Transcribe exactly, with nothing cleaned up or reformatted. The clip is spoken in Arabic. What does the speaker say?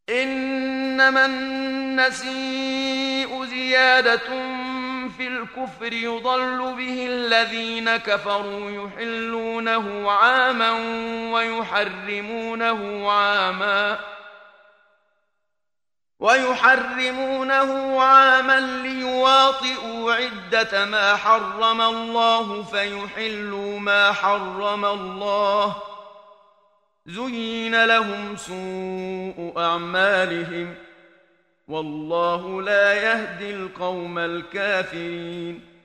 إنما النسيء زيادة في الكفر يضل به الذين كفروا يحلونه عاما ويحرمونه عاما ويحرمونه عاما ليواطئوا عدة ما حرم الله فيحلوا ما حرم الله زين لهم سوء أعمالهم والله لا يهدي القوم الكافرين